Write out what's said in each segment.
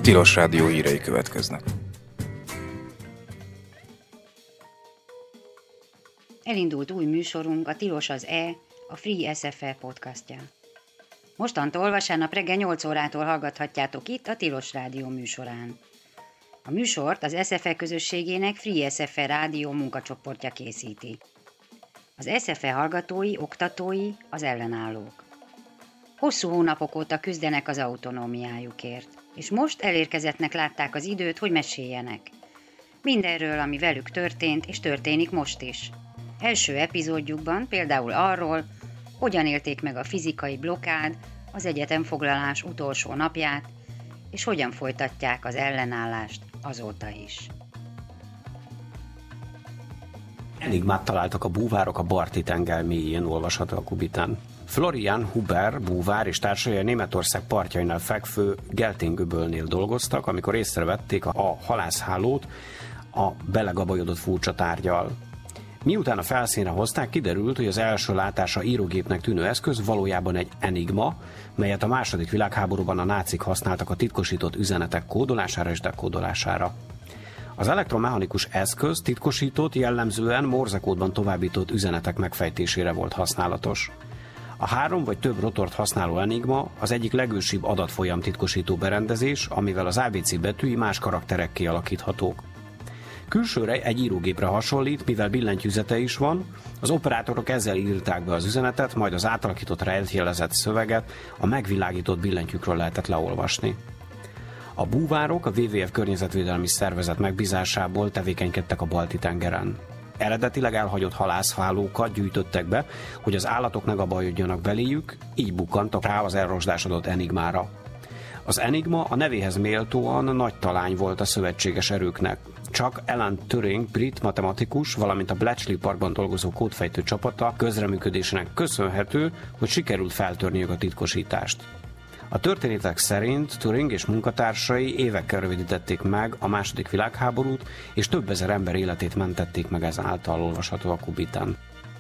Tilos Rádió hírei következnek. Elindult új műsorunk, a Tilos az E, a Free SFE podcastja. Mostantól vasárnap reggel 8 órától hallgathatjátok itt a Tilos Rádió műsorán. A műsort az SFE közösségének Free SFE Rádió munkacsoportja készíti. Az SFE hallgatói, oktatói, az ellenállók. Hosszú hónapok óta küzdenek az autonómiájukért, és most elérkezettnek látták az időt, hogy meséljenek. Mindenről, ami velük történt, és történik most is. Első epizódjukban például arról, hogyan élték meg a fizikai blokkád, az egyetemfoglalás utolsó napját, és hogyan folytatják az ellenállást azóta is. Enigmát találtak a búvárok a Balti-tenger mélyén, olvasható a Kubitán. Florian Huber búvár és társai a Németország partjainál fekvő Geltén-göbölnél dolgoztak, amikor észrevették a halászhálót a belegabajodott furcsa tárggyal. Miután a felszínre hozták, kiderült, hogy az első látásra írógépnek tűnő eszköz valójában egy Enigma, melyet a II. Világháborúban a nácik használtak a titkosított üzenetek kódolására és dekódolására. Az elektromechanikus eszköz titkosított, jellemzően morzekódban továbbított üzenetek megfejtésére volt használatos. A 3 vagy több rotort használó Enigma az egyik legősibb adatfolyam titkosító berendezés, amivel az ABC betűi más karakterekké alakíthatók. Külsőre egy írógépre hasonlít, mivel billentyűzete is van, az operátorok ezzel írták be az üzenetet, majd az átalakított rejtjelezett szöveget a megvilágított billentyűkről lehetett leolvasni. A búvárok a WWF környezetvédelmi szervezet megbízásából tevékenykedtek a Balti-tengeren. Eredetileg elhagyott halászhálókat gyűjtöttek be, hogy az állatok ne gabajodjanak beléjük, így bukkantak rá az elrosdásodott Enigmára. Az Enigma a nevéhez méltóan nagy talány volt a szövetséges erőknek. Csak Alan Turing brit matematikus, valamint a Bletchley Parkban dolgozó kódfejtő csapata közreműködésének köszönhető, hogy sikerült feltörniük a titkosítást. A történetek szerint Turing és munkatársai évekkel rövidítették meg a II. Világháborút, és több ezer ember életét mentették meg ezáltal, olvasható a Kubitán.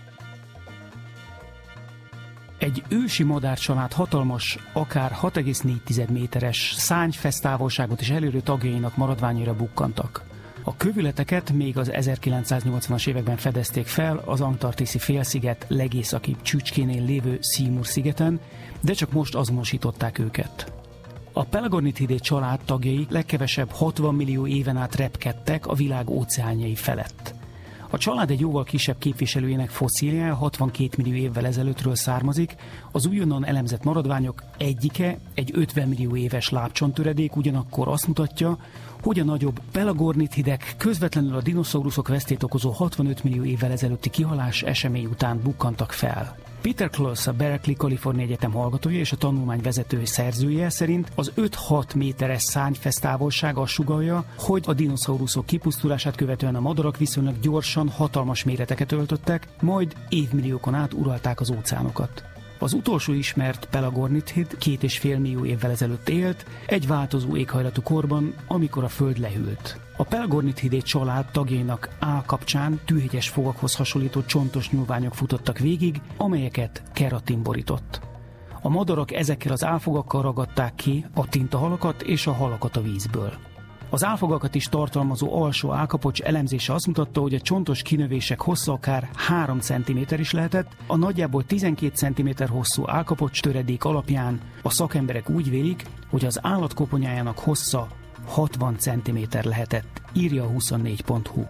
Egy ősi madárcsalád hatalmas, akár 6,4 méteres szárnyfesztávolságot is elérő tagjainak maradványaira bukkantak. A kövületeket még az 1980-as években fedezték fel az antarktiszi félsziget legészakibb csücskénél lévő Seymour szigeten, de csak most azonosították őket. A Pelagornithidae család tagjai legkevesebb 60 millió éven át repkedtek a világ óceánjai felett. A család egy jóval kisebb képviselőjének fosszíliája 62 millió évvel ezelőttről származik, az újonnan elemzett maradványok egyike, egy 50 millió éves lábcsonttöredék, ugyanakkor azt mutatja, hogy a nagyobb Pelagornithidek közvetlenül a dinoszauruszok vesztét okozó 65 millió évvel ezelőtti kihalás esemény után bukkantak fel. Peter Closs, a Berkeley Kalifornia Egyetem hallgatója és a tanulmány vezető szerzője szerint az 5-6 méteres szárnyfesztávolság azt sugallja, hogy a dinoszauruszok kipusztulását követően a madarak viszonylag gyorsan hatalmas méreteket öltöttek, majd évmilliókon át uralták az óceánokat. Az utolsó ismert Pelagornithid 2,5 millió évvel ezelőtt élt, egy változó éghajlatú korban, amikor a Föld lehűlt. A Pelagornithidae család tagjainak állkapcsán tűhegyes fogakhoz hasonlító csontos nyúlványok futottak végig, amelyeket keratin borított. A madarak ezekkel az állfogakkal ragadták ki a tintahalakat és a halakat a vízből. Az állfogakat is tartalmazó alsó állkapocs elemzése azt mutatta, hogy a csontos kinövések hossza akár 3 cm is lehetett, a nagyjából 12 cm hosszú állkapocs töredék alapján a szakemberek úgy vélik, hogy az állat koponyájának hossza 60 cm lehetett, írja a 24.hu.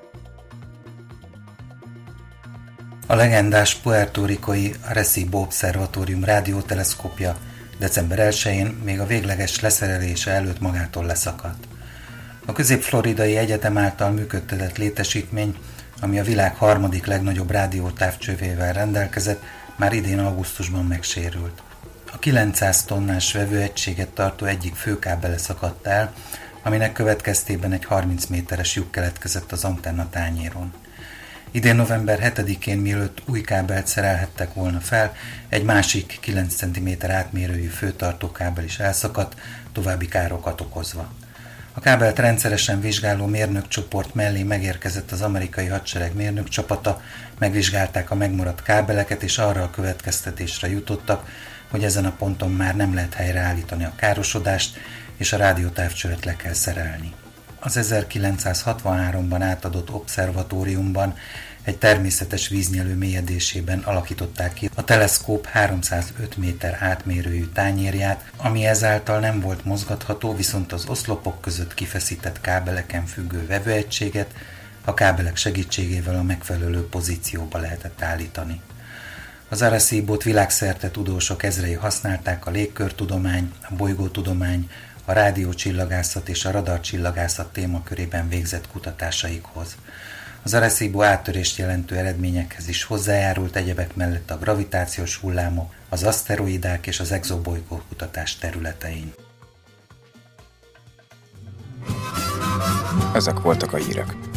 A legendás puerto-ricói Arecibo Obszervatórium rádióteleszkópja december 1-én még a végleges leszerelése előtt magától leszakadt. A Közép-Floridai Egyetem által működtetett létesítmény, ami a világ harmadik legnagyobb rádiótávcsövével rendelkezett, már idén augusztusban megsérült. A 900 tonnás vevőegységet tartó egyik főkábele szakadt el, aminek következtében egy 30 méteres lyuk keletkezett az antenna tányéron. Idén november 7-én, mielőtt új kábelt szerelhettek volna fel, egy másik 9 cm átmérőjű főtartókábel is elszakadt, további károkat okozva. A kábelt rendszeresen vizsgáló mérnökcsoport mellé megérkezett az amerikai hadsereg mérnökcsapata, megvizsgálták a megmaradt kábeleket, és arra a következtetésre jutottak, hogy ezen a ponton már nem lehet helyreállítani a károsodást, és a rádiótávcsövet le kell szerelni. Az 1963-ban átadott obszervatóriumban egy természetes víznyelő mélyedésében alakították ki a teleszkóp 305 méter átmérőjű tányérját, ami ezáltal nem volt mozgatható, viszont az oszlopok között kifeszített kábeleken függő vevőegységet a kábelek segítségével a megfelelő pozícióba lehetett állítani. Az Arecibo-t világszerte tudósok ezrei használták a légkörtudomány, a bolygótudomány, a rádiócsillagászat és a radarcsillagászat témakörében végzett kutatásaikhoz. Az Arecibo áttörést jelentő eredményekhez is hozzájárult egyebek mellett a gravitációs hullámok, az aszteroidák és az exobolygó kutatás területein. Ezek voltak a hírek.